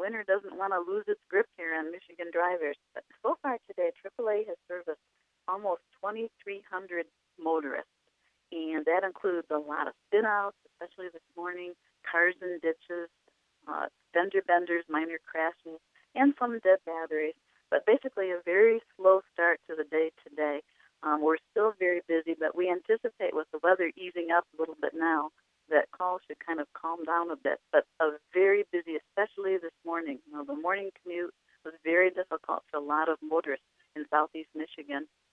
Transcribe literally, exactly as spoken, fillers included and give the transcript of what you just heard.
winter doesn't want to lose its grip here on Michigan drivers. But so far today, triple A has serviced almost twenty-three hundred motorists, and that includes a lot of spin-outs, especially this morning, cars in ditches, uh, fender benders, minor crashes, and some dead batteries. But basically a very slow start to the day today. Um, we're still very busy, but we anticipate with the weather easing up a little bit now that calls should kind of calm down a bit. But a very busy, especially this morning. You know, the morning commute was very difficult for a lot of motorists in southeast Michigan.